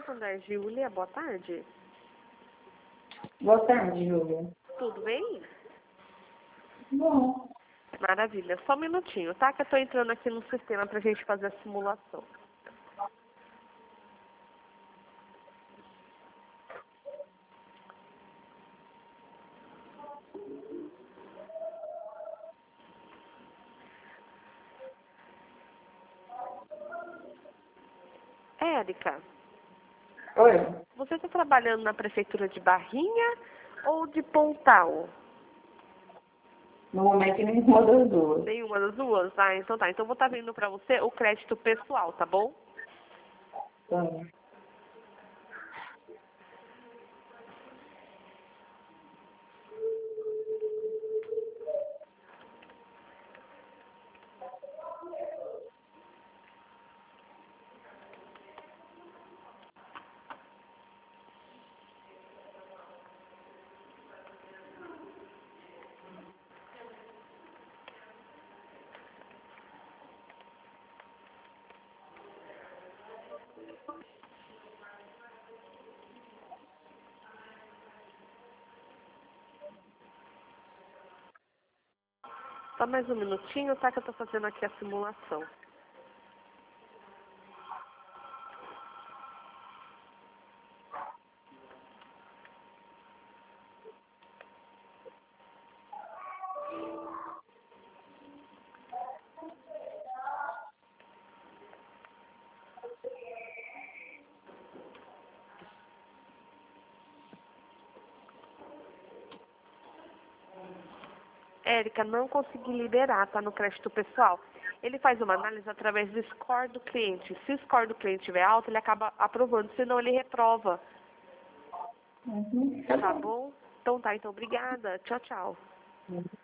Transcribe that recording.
Santander, Júlia, boa tarde. Boa tarde, Júlia. Tudo bem? Bom. Maravilha. Só um minutinho, tá? Que eu tô entrando aqui no sistema pra gente fazer a simulação. Érica, Oi. você está trabalhando na prefeitura de Barrinha ou de Pontal? No momento, nenhuma das duas. Nenhuma das duas? Ah, então tá. Então eu vou estar vendo pra você o crédito pessoal, tá bom? Tá. Só mais um minutinho, tá? Que eu tô fazendo aqui a simulação. Érica, não consegui liberar, tá? No crédito pessoal. Ele faz uma análise através do score do cliente. Se o score do cliente estiver alto, ele acaba aprovando, senão ele reprova. Uhum. Tá bom? Então tá, então obrigada. Tchau, tchau.